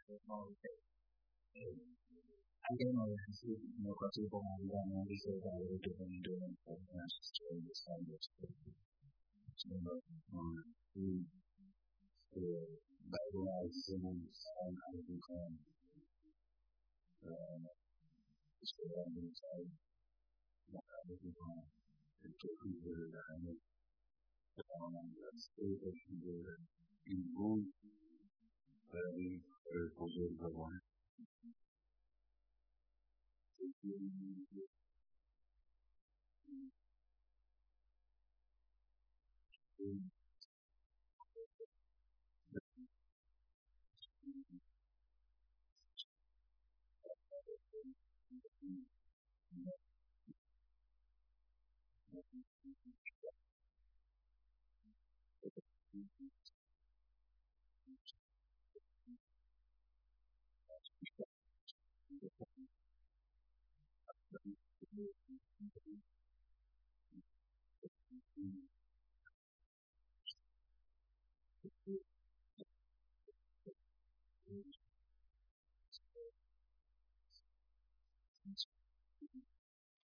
Anche noi nel corso di pomeriggio abbiamo riservato le tue venture per la storia di Sandro. By